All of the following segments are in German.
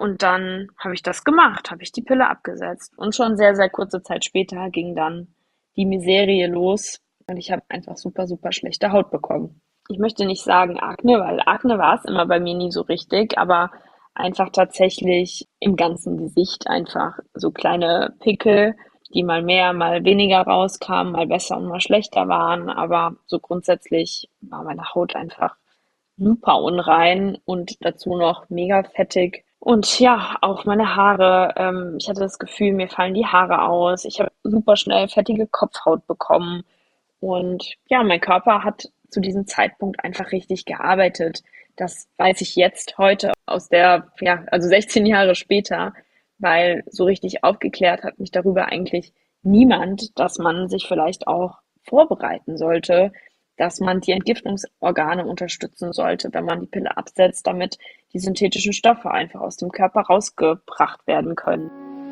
und dann habe ich das gemacht, habe ich die Pille abgesetzt. Und schon sehr, sehr kurze Zeit später ging dann die Miserie los und ich habe einfach super, super schlechte Haut bekommen. Ich möchte nicht sagen Akne, weil Akne war es immer bei mir nie so richtig, aber einfach tatsächlich im ganzen Gesicht einfach so kleine Pickel, die mal mehr, mal weniger rauskamen, mal besser und mal schlechter waren. Aber so grundsätzlich war meine Haut einfach super unrein und dazu noch mega fettig. Und ja, auch meine Haare. Ich hatte das Gefühl, mir fallen die Haare aus. Ich habe super schnell fettige Kopfhaut bekommen. Und ja, mein Körper hat zu diesem Zeitpunkt einfach richtig gearbeitet. Das weiß ich jetzt heute aus der, ja, also 16 Jahre später, weil so richtig aufgeklärt hat mich darüber eigentlich niemand, dass man sich vielleicht auch vorbereiten sollte, dass man die Entgiftungsorgane unterstützen sollte, wenn man die Pille absetzt, damit die synthetischen Stoffe einfach aus dem Körper rausgebracht werden können.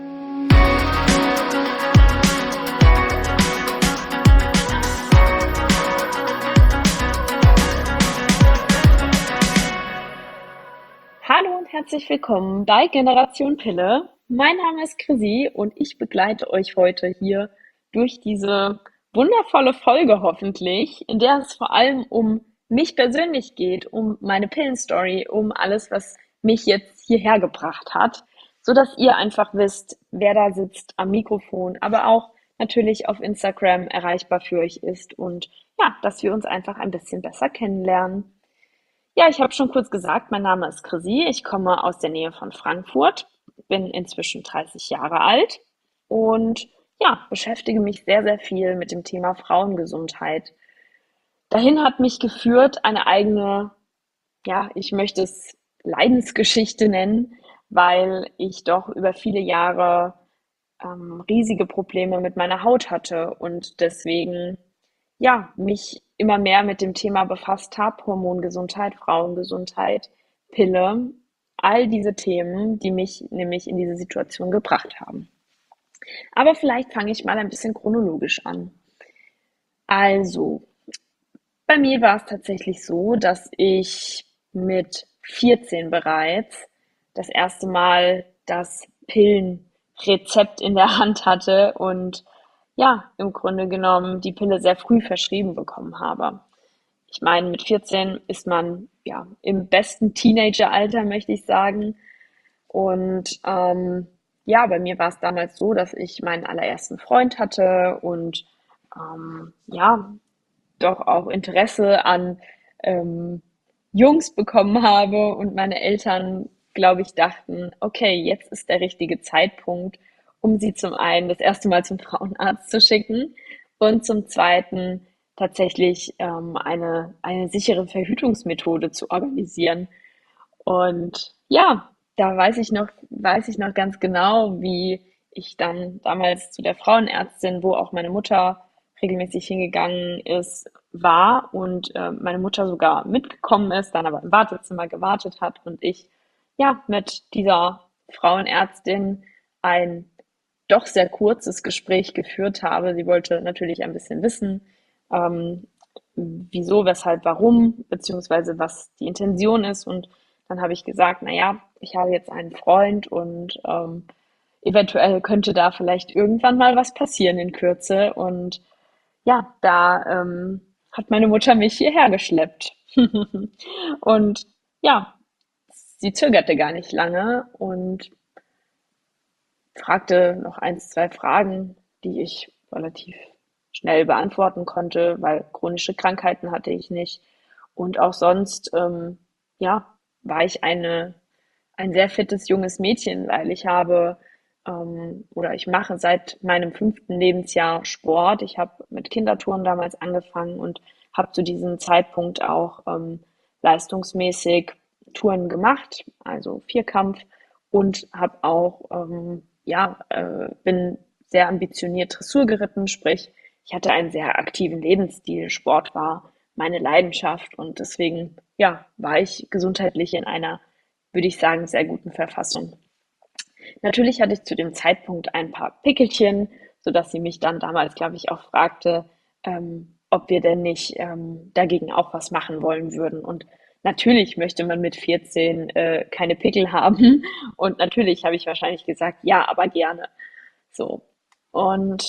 Hallo und herzlich willkommen bei Generation Pille. Mein Name ist Chrissy und ich begleite euch heute hier durch diese wundervolle Folge hoffentlich, in der es vor allem um mich persönlich geht, um meine Pillenstory, um alles, was mich jetzt hierher gebracht hat, so dass ihr einfach wisst, wer da sitzt am Mikrofon, aber auch natürlich auf Instagram erreichbar für euch ist und ja, dass wir uns einfach ein bisschen besser kennenlernen. Ja, ich habe schon kurz gesagt, mein Name ist Chrissy. Ich komme aus der Nähe von Frankfurt, bin inzwischen 30 Jahre alt und ja, beschäftige mich sehr, sehr viel mit dem Thema Frauengesundheit. Dahin hat mich geführt eine eigene, ja, ich möchte es Leidensgeschichte nennen, weil ich doch über viele Jahre riesige Probleme mit meiner Haut hatte und deswegen ja, mich immer mehr mit dem Thema befasst habe, Hormongesundheit, Frauengesundheit, Pille, all diese Themen, die mich nämlich in diese Situation gebracht haben. Aber vielleicht fange ich mal ein bisschen chronologisch an. Also, bei mir war es tatsächlich so, dass ich mit 14 bereits das erste Mal das Pillenrezept in der Hand hatte und ja, im Grunde genommen die Pille sehr früh verschrieben bekommen habe. Ich meine, mit 14 ist man ja im besten Teenageralter, möchte ich sagen. Und ja, bei mir war es damals so, dass ich meinen allerersten Freund hatte und ja, doch auch Interesse an ähm, Jungs bekommen habe und meine Eltern, glaube ich, dachten, okay, jetzt ist der richtige Zeitpunkt, um sie zum einen das erste Mal zum Frauenarzt zu schicken und zum zweiten tatsächlich eine sichere Verhütungsmethode zu organisieren. Und ja, da weiß ich noch ganz genau, wie ich dann damals zu der Frauenärztin, wo auch meine Mutter regelmäßig hingegangen ist, war und meine Mutter sogar mitgekommen ist, dann aber im Wartezimmer gewartet hat und ich ja mit dieser Frauenärztin ein doch sehr kurzes Gespräch geführt habe. Sie wollte natürlich ein bisschen wissen, ähm, wieso, weshalb, warum, beziehungsweise was die Intention ist. Und dann habe ich gesagt, na ja, ich habe jetzt einen Freund und eventuell könnte da vielleicht irgendwann mal was passieren in Kürze. Und ja, da hat meine Mutter mich hierher geschleppt. Und ja, sie zögerte gar nicht lange und fragte noch eins, zwei Fragen, die ich relativ schnell beantworten konnte, weil chronische Krankheiten hatte ich nicht. Und auch sonst, ja, war ich ein sehr fittes junges Mädchen, weil ich habe oder ich mache seit meinem 5. Lebensjahr Sport. Ich habe mit Kindertouren damals angefangen und habe zu diesem Zeitpunkt auch leistungsmäßig Touren gemacht, also Vierkampf und habe auch ja bin sehr ambitioniert Dressur geritten, sprich ich hatte einen sehr aktiven Lebensstil. Sport war meine Leidenschaft und deswegen ja war ich gesundheitlich in einer, würde ich sagen, sehr guten Verfassung. Natürlich hatte ich zu dem Zeitpunkt ein paar Pickelchen, sodass sie mich dann damals, glaube ich, auch fragte, ob wir denn nicht dagegen auch was machen wollen würden. Und natürlich möchte man mit 14 keine Pickel haben und natürlich habe ich wahrscheinlich gesagt, ja, aber gerne. So. Und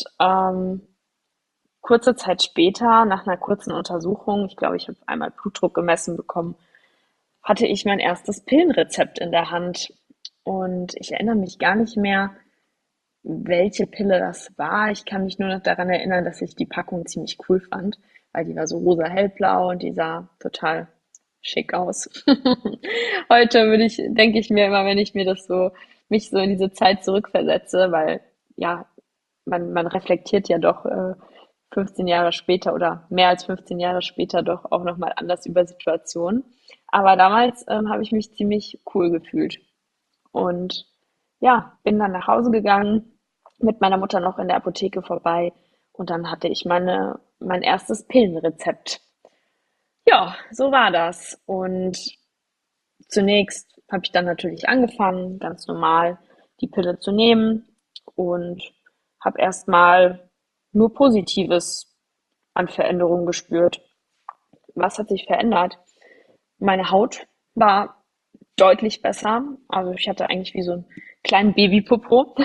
kurze Zeit später, nach einer kurzen Untersuchung, ich glaube, ich habe einmal Blutdruck gemessen bekommen, hatte ich mein erstes Pillenrezept in der Hand. Und ich erinnere mich gar nicht mehr, welche Pille das war. Ich kann mich nur noch daran erinnern, dass ich die Packung ziemlich cool fand, weil die war so rosa hellblau und die sah total schick aus. Heute denke ich mir immer, wenn ich mir mich so in diese Zeit zurückversetze, weil ja, man reflektiert ja doch 15 Jahre später oder mehr als 15 Jahre später doch auch nochmal anders über Situationen. Aber damals habe ich mich ziemlich cool gefühlt. Und ja, bin dann nach Hause gegangen, mit meiner Mutter noch in der Apotheke vorbei und dann hatte ich mein erstes Pillenrezept. Ja, so war das. Und zunächst habe ich dann natürlich angefangen, ganz normal die Pille zu nehmen und habe erstmal nur Positives an Veränderungen gespürt. Was hat sich verändert? Meine Haut war deutlich besser. Also ich hatte eigentlich wie so einen kleinen Babypopo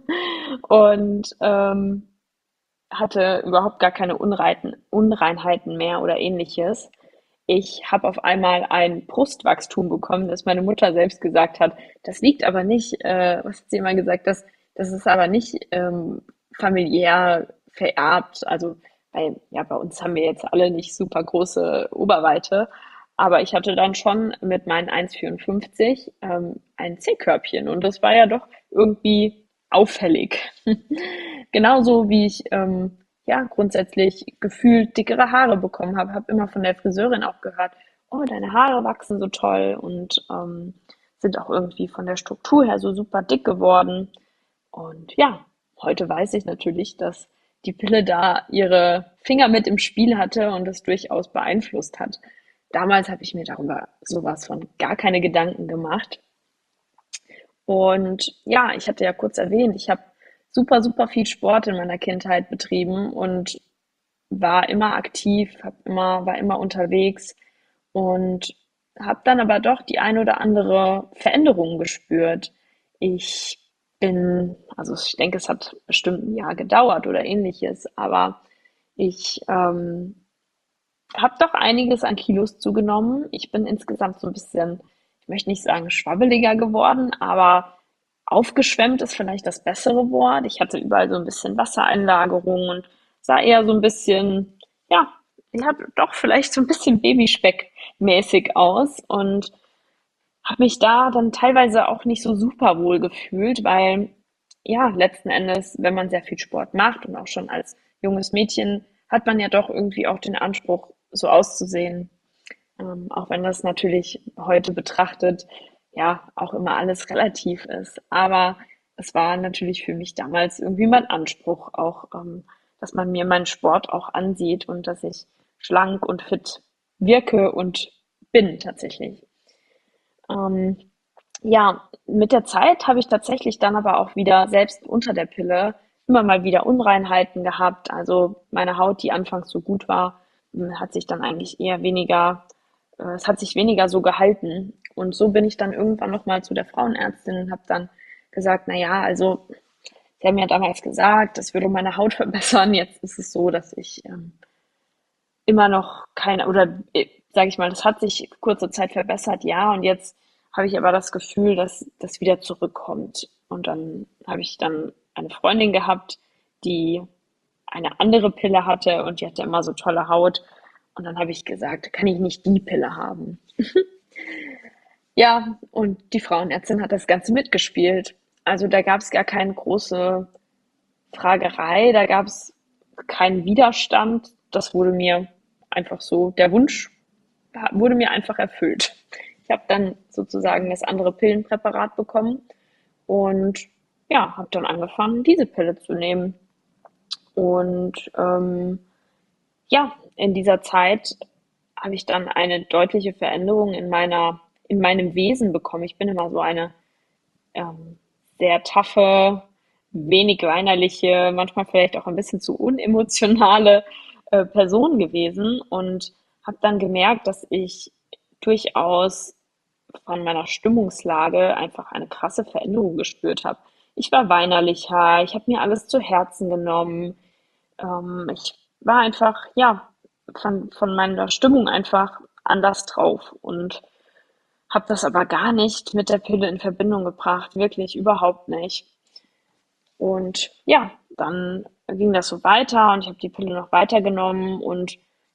und hatte überhaupt gar keine Unreinheiten mehr oder ähnliches. Ich habe auf einmal ein Brustwachstum bekommen, das meine Mutter selbst gesagt hat. Das liegt aber nicht, was hat sie immer gesagt, das ist aber nicht familiär vererbt. Also ja, bei uns haben wir jetzt alle nicht super große Oberweite, aber ich hatte dann schon mit meinen 1,54 ein C-Körbchen und das war ja doch irgendwie auffällig. Genauso wie ich ja grundsätzlich gefühlt dickere Haare bekommen habe, habe immer von der Friseurin auch gehört, oh, deine Haare wachsen so toll und sind auch irgendwie von der Struktur her so super dick geworden. Und ja, heute weiß ich natürlich, dass die Pille da ihre Finger mit im Spiel hatte und es durchaus beeinflusst hat. Damals habe ich mir darüber sowas von gar keine Gedanken gemacht. Und ja, ich hatte ja kurz erwähnt, ich habe super viel Sport in meiner Kindheit betrieben und war immer aktiv, war immer unterwegs und habe dann aber doch die ein oder andere Veränderung gespürt. Ich also ich denke, es hat bestimmt ein Jahr gedauert oder ähnliches, aber ich habe doch einiges an Kilos zugenommen. Ich bin insgesamt so ein bisschen, ich möchte nicht sagen schwabbeliger geworden, aber aufgeschwemmt ist vielleicht das bessere Wort. Ich hatte überall so ein bisschen Wassereinlagerung und sah eher so ein bisschen, ja, ich hatte doch vielleicht so ein bisschen Babyspeck-mäßig aus und habe mich da dann teilweise auch nicht so super wohl gefühlt, weil ja, letzten Endes, wenn man sehr viel Sport macht und auch schon als junges Mädchen, hat man ja doch irgendwie auch den Anspruch, so auszusehen. Auch wenn das natürlich heute betrachtet, ja, auch immer alles relativ ist. Aber es war natürlich für mich damals irgendwie mein Anspruch, auch, dass man mir meinen Sport auch ansieht und dass ich schlank und fit wirke und bin tatsächlich. Ähm, ja, mit der Zeit habe ich tatsächlich dann aber auch wieder selbst unter der Pille immer mal wieder Unreinheiten gehabt. Also meine Haut, die anfangs so gut war, hat sich dann eigentlich eher weniger, es hat sich weniger so gehalten. Und so bin ich dann irgendwann nochmal zu der Frauenärztin und habe dann gesagt, na ja, also sie haben ja damals gesagt, das würde meine Haut verbessern. Jetzt ist es so, dass ich immer noch keine, oder sage ich mal, das hat sich kurze Zeit verbessert, ja, und jetzt habe ich aber das Gefühl, dass das wieder zurückkommt. Und dann habe ich dann eine Freundin gehabt, die eine andere Pille hatte und die hatte immer so tolle Haut. Und dann habe ich gesagt, kann ich nicht die Pille haben? Ja, und die Frauenärztin hat das Ganze mitgespielt. Also da gab es gar keine große Fragerei, da gab es keinen Widerstand. Das wurde mir einfach so, der Wunsch wurde mir einfach erfüllt. Ich habe dann sozusagen das andere Pillenpräparat bekommen und ja, habe dann angefangen, diese Pille zu nehmen. Und ja, in dieser Zeit habe ich dann eine deutliche Veränderung in meinem Wesen bekommen. Ich bin immer so eine ähm, sehr taffe, wenig weinerliche, manchmal vielleicht auch ein bisschen zu unemotionale Person gewesen und habe dann gemerkt, dass ich durchaus von meiner Stimmungslage einfach eine krasse Veränderung gespürt habe. Ich war weinerlicher, ich habe mir alles zu Herzen genommen. Ich war einfach, ja, von meiner Stimmung einfach anders drauf und habe das aber gar nicht mit der Pille in Verbindung gebracht, wirklich überhaupt nicht. Und ja, dann ging das so weiter und ich habe die Pille noch weitergenommen und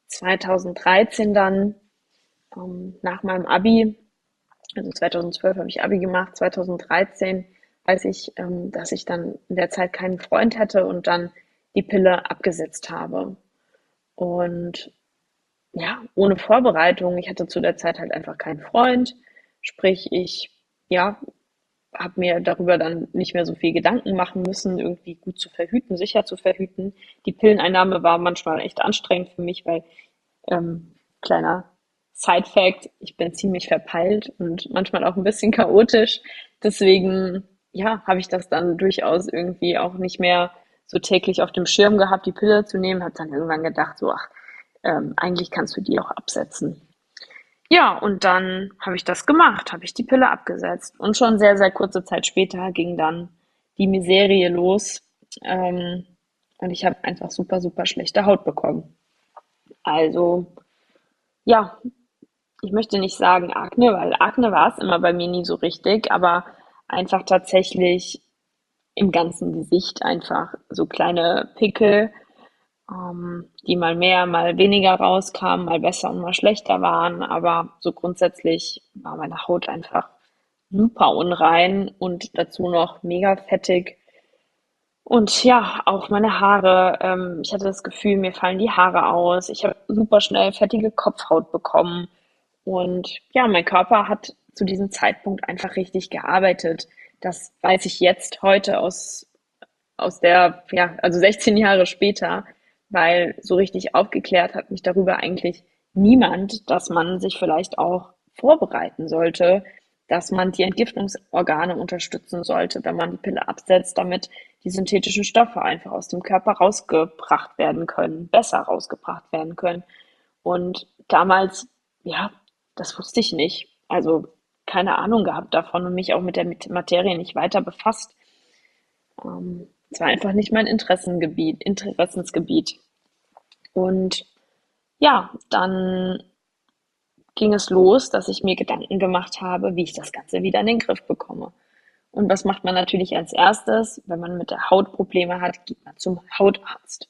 2013 dann nach meinem Abi, also 2012 habe ich Abi gemacht, 2013 weiß ich, dass ich dann in der Zeit keinen Freund hatte und dann die Pille abgesetzt habe. Und ja, ohne Vorbereitung. Ich hatte zu der Zeit halt einfach keinen Freund. Sprich, ich, ja, habe mir darüber dann nicht mehr so viel Gedanken machen müssen, irgendwie gut zu verhüten, sicher zu verhüten. Die Pilleneinnahme war manchmal echt anstrengend für mich, weil, kleiner Side-Fact, ich bin ziemlich verpeilt und manchmal auch ein bisschen chaotisch. Deswegen, ja, habe ich das dann durchaus irgendwie auch nicht mehr so täglich auf dem Schirm gehabt, die Pille zu nehmen. Habe dann irgendwann gedacht, so, ach, eigentlich kannst du die auch absetzen. Ja, und dann habe ich das gemacht, habe ich die Pille abgesetzt. Und schon sehr, sehr kurze Zeit später ging dann die Miserie los. Ähm, und ich habe einfach super, super schlechte Haut bekommen. Also, ja, ich möchte nicht sagen Akne, weil Akne war es immer bei mir nie so richtig, aber einfach tatsächlich im ganzen Gesicht einfach so kleine Pickel, die mal mehr, mal weniger rauskamen, mal besser und mal schlechter waren. Aber so grundsätzlich war meine Haut einfach super unrein und dazu noch mega fettig. Und ja, auch meine Haare. Ich hatte das Gefühl, mir fallen die Haare aus. Ich habe super schnell fettige Kopfhaut bekommen. Und ja, mein Körper hat zu diesem Zeitpunkt einfach richtig gearbeitet. Das weiß ich jetzt heute aus der, ja, also 16 Jahre später, weil so richtig aufgeklärt hat mich darüber eigentlich niemand, dass man sich vielleicht auch vorbereiten sollte, dass man die Entgiftungsorgane unterstützen sollte, wenn man die Pille absetzt, damit die synthetischen Stoffe einfach aus dem Körper rausgebracht werden können, besser rausgebracht werden können. Und damals, ja, das wusste ich nicht. Also keine Ahnung gehabt davon und mich auch mit der Materie nicht weiter befasst. Es war einfach nicht mein Interessensgebiet. Und ja, dann ging es los, dass ich mir Gedanken gemacht habe, wie ich das Ganze wieder in den Griff bekomme. Und was macht man natürlich als erstes, wenn man mit der Haut Probleme hat, geht man zum Hautarzt.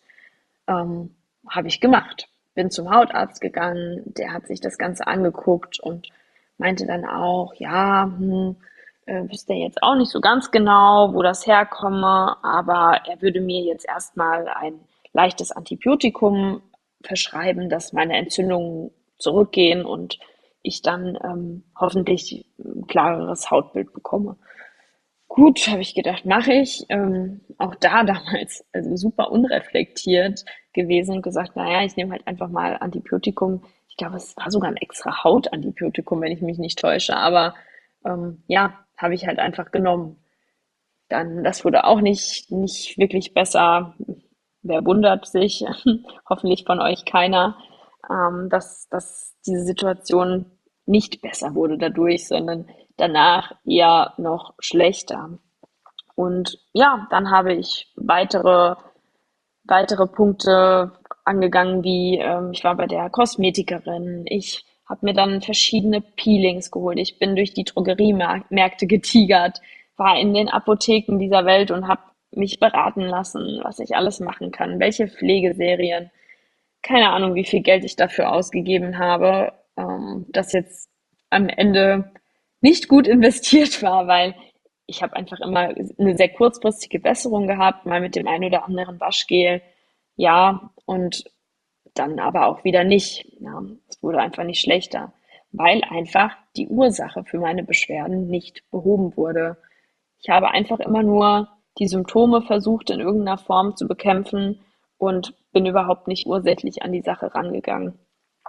Habe ich gemacht. Bin zum Hautarzt gegangen, der hat sich das Ganze angeguckt und meinte dann auch, ja, wüsste jetzt auch nicht so ganz genau, wo das herkomme, aber er würde mir jetzt erstmal ein leichtes Antibiotikum verschreiben, dass meine Entzündungen zurückgehen und ich dann hoffentlich ein klareres Hautbild bekomme. Gut, habe ich gedacht, mache ich. Auch da damals, also super unreflektiert gewesen und gesagt, naja, ich nehme halt einfach mal Antibiotikum. Ich glaube, es war sogar ein extra Hautantibiotikum, wenn ich mich nicht täusche. Aber ja, habe ich halt einfach genommen. Dann, das wurde auch nicht wirklich besser. Wer wundert sich? Hoffentlich von euch keiner, dass diese Situation nicht besser wurde dadurch, sondern danach eher noch schlechter. Und ja, dann habe ich weitere Punkte angegangen, wie ich war bei der Kosmetikerin, ich habe mir dann verschiedene Peelings geholt, ich bin durch die Drogeriemärkte getigert, war in den Apotheken dieser Welt und habe mich beraten lassen, was ich alles machen kann, welche Pflegeserien, keine Ahnung, wie viel Geld ich dafür ausgegeben habe, das jetzt am Ende nicht gut investiert war, weil ich habe einfach immer eine sehr kurzfristige Besserung gehabt, mal mit dem einen oder anderen Waschgel, ja, und dann aber auch wieder nicht. Ja, es wurde einfach nicht schlechter, weil einfach die Ursache für meine Beschwerden nicht behoben wurde. Ich habe einfach immer nur die Symptome versucht, in irgendeiner Form zu bekämpfen und bin überhaupt nicht ursächlich an die Sache rangegangen.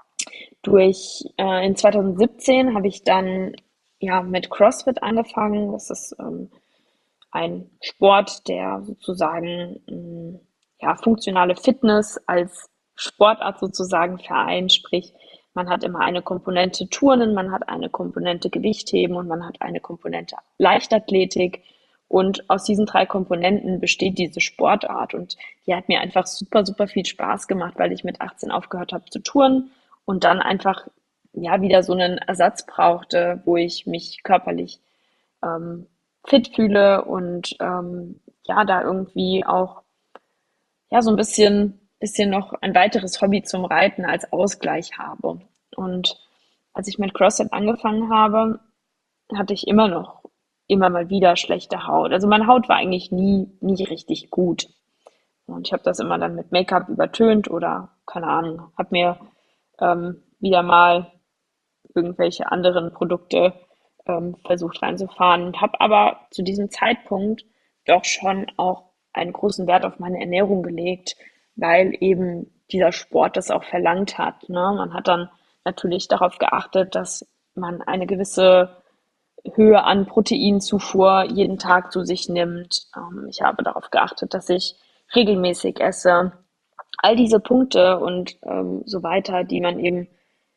In 2017 habe ich dann ja mit CrossFit angefangen. Das ist ein Sport, der sozusagen ja, funktionale Fitness als Sportart sozusagen vereint. Sprich, Man hat immer eine Komponente Turnen, man hat eine Komponente Gewichtheben und man hat eine Komponente Leichtathletik. Und aus diesen drei Komponenten besteht diese Sportart. Und die hat mir einfach super, super viel Spaß gemacht, weil ich mit 18 aufgehört habe zu turnen und dann einfach ja wieder so einen Ersatz brauchte, wo ich mich körperlich ähm, fit fühle und ja, da irgendwie auch ja so ein bisschen noch ein weiteres Hobby zum Reiten als Ausgleich habe. Und als ich mit CrossFit angefangen habe, hatte ich immer mal wieder schlechte Haut. Also meine Haut war eigentlich nie richtig gut. Und ich habe das immer dann mit Make-up übertönt oder keine Ahnung, habe mir wieder mal irgendwelche anderen Produkte versucht reinzufahren und habe aber zu diesem Zeitpunkt doch schon auch einen großen Wert auf meine Ernährung gelegt, weil eben dieser Sport das auch verlangt hat. Ne? Man hat dann natürlich darauf geachtet, dass man eine gewisse Höhe an Proteinzufuhr jeden Tag zu sich nimmt. Ich habe darauf geachtet, dass ich regelmäßig esse. All diese Punkte und so weiter, die man eben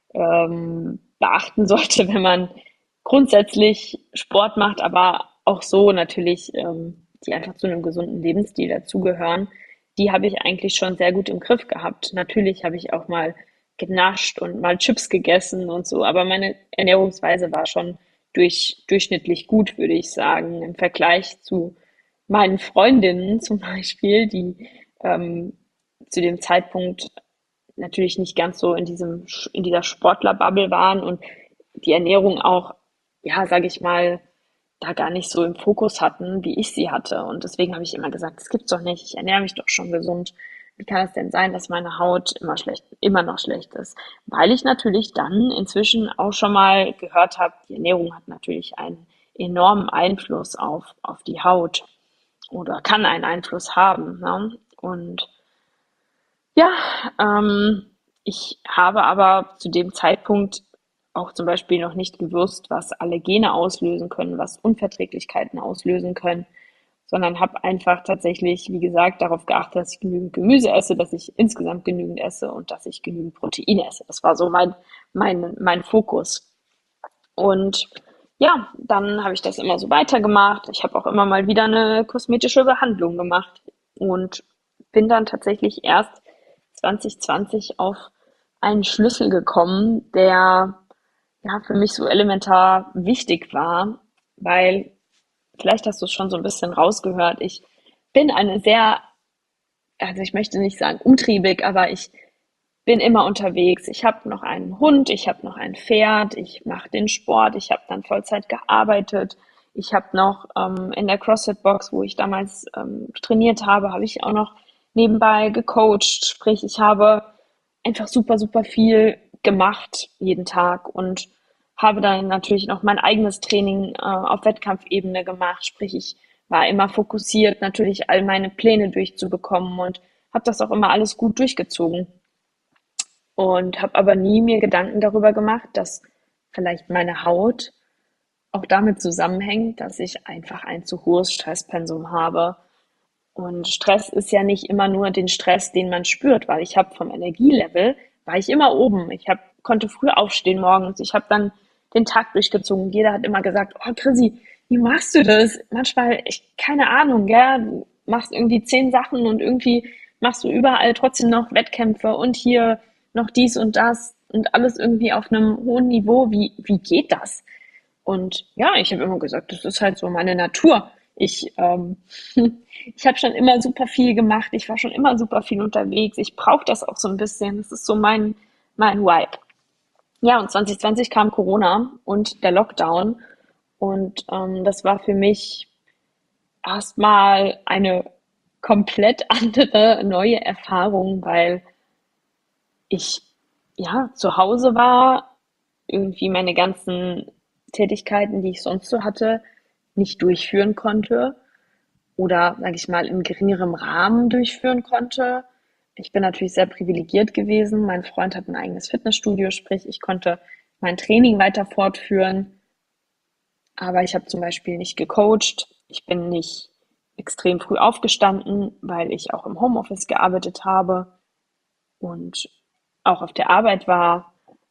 beachten sollte, wenn man grundsätzlich Sport macht, aber auch so natürlich, die einfach zu einem gesunden Lebensstil dazugehören, die habe ich eigentlich schon sehr gut im Griff gehabt. Natürlich habe ich auch mal genascht und mal Chips gegessen und so, aber meine Ernährungsweise war schon durchschnittlich gut, würde ich sagen, im Vergleich zu meinen Freundinnen zum Beispiel, die ähm, zu dem Zeitpunkt natürlich nicht ganz so in dieser Sportler-Bubble waren und die Ernährung auch, ja, sage ich mal, da gar nicht so im Fokus hatten, wie ich sie hatte. Und deswegen habe ich immer gesagt, das gibt's doch nicht. Ich ernähre mich doch schon gesund. Wie kann es denn sein, dass meine Haut immer noch schlecht ist? Weil ich natürlich dann inzwischen auch schon mal gehört habe, die Ernährung hat natürlich einen enormen Einfluss auf die Haut oder kann einen Einfluss haben. Ne? Und ja, ich habe aber zu dem Zeitpunkt auch zum Beispiel noch nicht gewusst, was Allergene auslösen können, was Unverträglichkeiten auslösen können, sondern habe einfach tatsächlich, wie gesagt, darauf geachtet, dass ich genügend Gemüse esse, dass ich insgesamt genügend esse und dass ich genügend Proteine esse. Das war so mein Fokus. Und ja, dann habe ich das immer so weitergemacht. Ich habe auch immer mal wieder eine kosmetische Behandlung gemacht und bin dann tatsächlich erst 2020 auf einen Schlüssel gekommen, der ja für mich so elementar wichtig war, weil vielleicht hast du es schon so ein bisschen rausgehört. Ich bin eine sehr, also ich möchte nicht sagen umtriebig, aber ich bin immer unterwegs. Ich habe noch einen Hund, ich habe noch ein Pferd, ich mache den Sport, ich habe dann Vollzeit gearbeitet. Ich habe noch in der CrossFit-Box, wo ich damals trainiert habe, habe ich auch noch nebenbei gecoacht. Sprich, ich habe einfach super, super viel gemacht jeden Tag und habe dann natürlich noch mein eigenes Training auf Wettkampfebene gemacht. Sprich, ich war immer fokussiert, natürlich all meine Pläne durchzubekommen und habe das auch immer alles gut durchgezogen. Und habe aber nie mir Gedanken darüber gemacht, dass vielleicht meine Haut auch damit zusammenhängt, dass ich einfach ein zu hohes Stresspensum habe. Und Stress ist ja nicht immer nur den Stress, den man spürt, weil ich habe vom Energielevel, war ich immer oben. Konnte früh aufstehen morgens. Ich habe dann den Tag durchgezogen. Jeder hat immer gesagt, oh Chrissy, wie machst du das? Manchmal, keine Ahnung, gell? Du machst irgendwie 10 Sachen und irgendwie machst du überall trotzdem noch Wettkämpfe und hier noch dies und das und alles irgendwie auf einem hohen Niveau. Wie geht das? Und ja, ich habe immer gesagt, das ist halt so meine Natur. Ich habe schon immer super viel gemacht. Ich war schon immer super viel unterwegs. Ich brauche das auch so ein bisschen. Das ist so mein Vibe. Ja, und 2020 kam Corona und der Lockdown. Und das war für mich erstmal eine komplett andere, neue Erfahrung, weil ich ja zu Hause war, irgendwie meine ganzen Tätigkeiten, die ich sonst so hatte, nicht durchführen konnte oder, sage ich mal, in geringerem Rahmen durchführen konnte. Ich bin natürlich sehr privilegiert gewesen. Mein Freund hat ein eigenes Fitnessstudio, sprich, ich konnte mein Training weiter fortführen, aber ich habe zum Beispiel nicht gecoacht. Ich bin nicht extrem früh aufgestanden, weil ich auch im Homeoffice gearbeitet habe und auch auf der Arbeit war.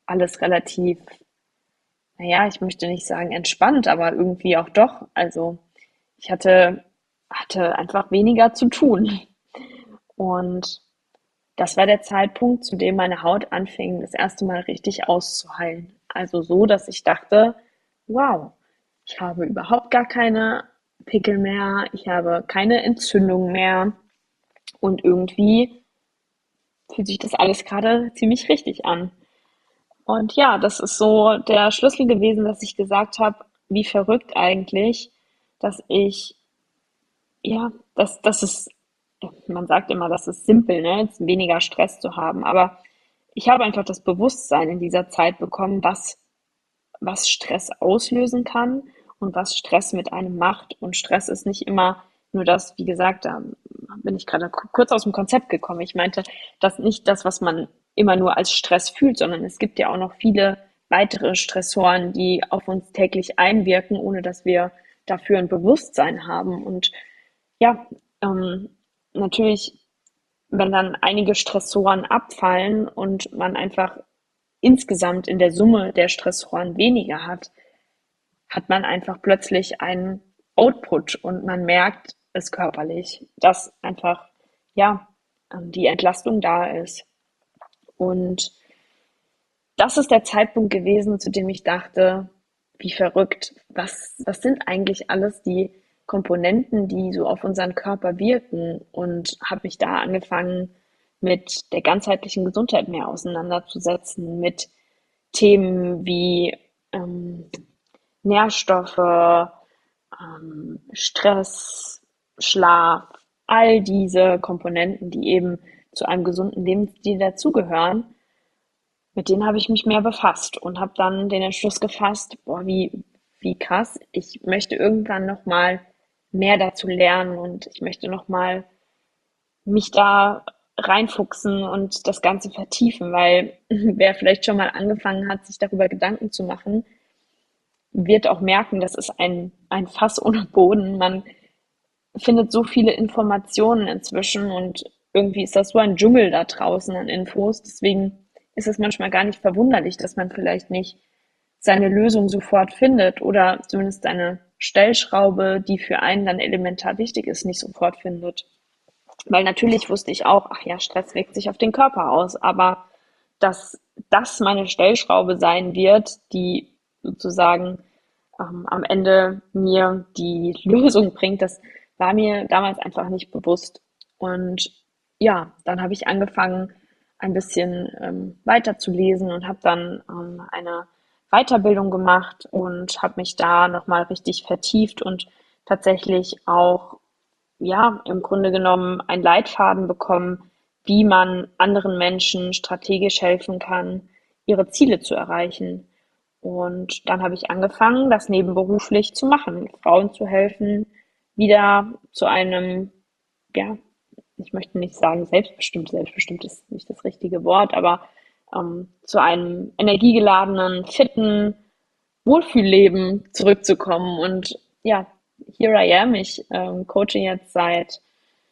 alles relativ, naja, ich möchte nicht sagen entspannt, aber irgendwie auch doch. Also ich hatte einfach weniger zu tun. Und das war der Zeitpunkt, zu dem meine Haut anfing, das erste Mal richtig auszuheilen. Also so, dass ich dachte, wow, ich habe überhaupt gar keine Pickel mehr, ich habe keine Entzündung mehr und irgendwie fühlt sich das alles gerade ziemlich richtig an. Und ja, das ist so der Schlüssel gewesen, dass ich gesagt habe, wie verrückt eigentlich, dass ich, ja, dass es, man sagt immer, das ist simpel, ne, jetzt weniger Stress zu haben, aber ich habe einfach das Bewusstsein in dieser Zeit bekommen, was Stress auslösen kann und was Stress mit einem macht. Und Stress ist nicht immer nur das, wie gesagt, da bin ich gerade kurz aus dem Konzept gekommen. Ich meinte, das nicht das, was man immer nur als Stress fühlt, sondern es gibt ja auch noch viele weitere Stressoren, die auf uns täglich einwirken, ohne dass wir dafür ein Bewusstsein haben. Und ja, natürlich, wenn dann einige Stressoren abfallen und man einfach insgesamt in der Summe der Stressoren weniger hat, hat man einfach plötzlich einen Output und man merkt es körperlich, dass einfach, ja, die Entlastung da ist. Und das ist der Zeitpunkt gewesen, zu dem ich dachte, wie verrückt, was sind eigentlich alles die Komponenten, die so auf unseren Körper wirken und habe mich da angefangen, mit der ganzheitlichen Gesundheit mehr auseinanderzusetzen, mit Themen wie ähm, Nährstoffe, Stress, Schlaf, all diese Komponenten, die eben zu einem gesunden Lebensstil dazugehören, mit denen habe ich mich mehr befasst und habe dann den Entschluss gefasst, boah, wie krass, ich möchte irgendwann noch mal mehr dazu lernen und ich möchte noch mal mich da reinfuchsen und das Ganze vertiefen, weil wer vielleicht schon mal angefangen hat, sich darüber Gedanken zu machen, wird auch merken, das ist ein Fass ohne Boden. Man findet so viele Informationen inzwischen und irgendwie ist das so ein Dschungel da draußen an Infos. Deswegen ist es manchmal gar nicht verwunderlich, dass man vielleicht nicht seine Lösung sofort findet oder zumindest seine Stellschraube, die für einen dann elementar wichtig ist, nicht sofort findet. Weil natürlich wusste ich auch, ach ja, Stress wirkt sich auf den Körper aus, aber dass das meine Stellschraube sein wird, die sozusagen am Ende mir die Lösung bringt, das war mir damals einfach nicht bewusst. Und ja, dann habe ich angefangen, ein bisschen weiter zu lesen und habe dann eine Weiterbildung gemacht und habe mich da nochmal richtig vertieft und tatsächlich auch ja, im Grunde genommen einen Leitfaden bekommen, wie man anderen Menschen strategisch helfen kann, ihre Ziele zu erreichen. Und dann habe ich angefangen, das nebenberuflich zu machen, Frauen zu helfen, wieder zu einem, ja, ich möchte nicht sagen selbstbestimmt ist nicht das richtige Wort, aber zu einem energiegeladenen, fitten Wohlfühlleben zurückzukommen. Und ja, here I am. Ich coache jetzt seit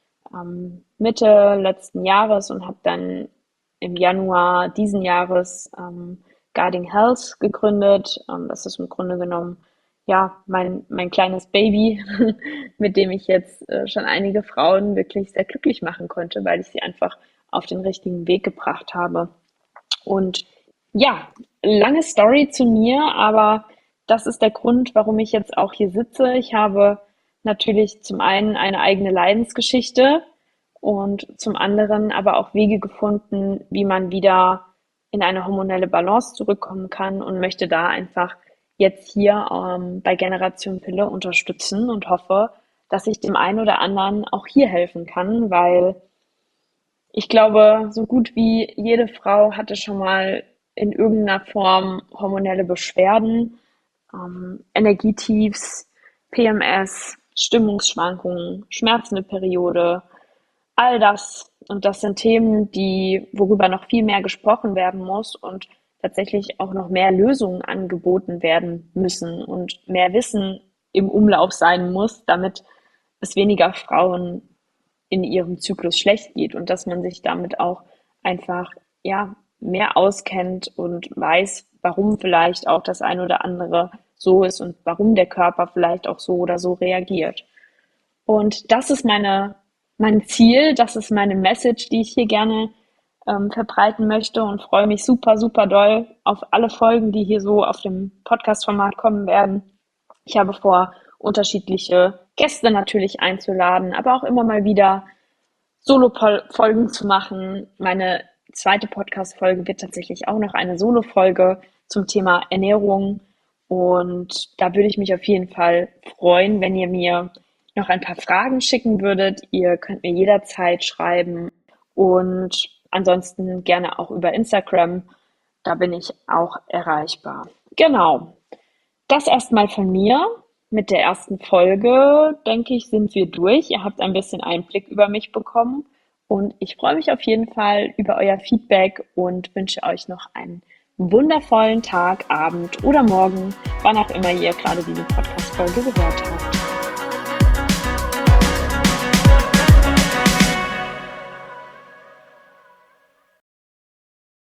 Mitte letzten Jahres und habe dann im Januar diesen Jahres Guarding Health gegründet. Das ist im Grunde genommen ja mein kleines Baby, mit dem ich jetzt schon einige Frauen wirklich sehr glücklich machen konnte, weil ich sie einfach auf den richtigen Weg gebracht habe. Und ja, lange Story zu mir, aber das ist der Grund, warum ich jetzt auch hier sitze. Ich habe natürlich zum einen eine eigene Leidensgeschichte und zum anderen aber auch Wege gefunden, wie man wieder in eine hormonelle Balance zurückkommen kann und möchte da einfach jetzt hier bei Generation Pille unterstützen und hoffe, dass ich dem einen oder anderen auch hier helfen kann, weil ich glaube, so gut wie jede Frau hatte schon mal in irgendeiner Form hormonelle Beschwerden, Energietiefs, PMS, Stimmungsschwankungen, schmerzende Periode, all das. Und das sind Themen, worüber noch viel mehr gesprochen werden muss und tatsächlich auch noch mehr Lösungen angeboten werden müssen und mehr Wissen im Umlauf sein muss, damit es weniger Frauen in ihrem Zyklus schlecht geht und dass man sich damit auch einfach, ja, mehr auskennt und weiß, warum vielleicht auch das ein oder andere so ist und warum der Körper vielleicht auch so oder so reagiert. Und das ist mein Ziel, das ist meine Message, die ich hier gerne verbreiten möchte und freue mich super, super doll auf alle Folgen, die hier so auf dem Podcast-Format kommen werden. Ich habe vor, unterschiedliche Gäste natürlich einzuladen, aber auch immer mal wieder Solo-Folgen zu machen. Meine zweite Podcast-Folge wird tatsächlich auch noch eine Solo-Folge zum Thema Ernährung. Und da würde ich mich auf jeden Fall freuen, wenn ihr mir noch ein paar Fragen schicken würdet. Ihr könnt mir jederzeit schreiben und ansonsten gerne auch über Instagram. Da bin ich auch erreichbar. Genau. Das erstmal von mir. Mit der ersten Folge, denke ich, sind wir durch. Ihr habt ein bisschen Einblick über mich bekommen und ich freue mich auf jeden Fall über euer Feedback und wünsche euch noch einen wundervollen Tag, Abend oder Morgen, wann auch immer ihr gerade diese Podcast-Folge gehört habt.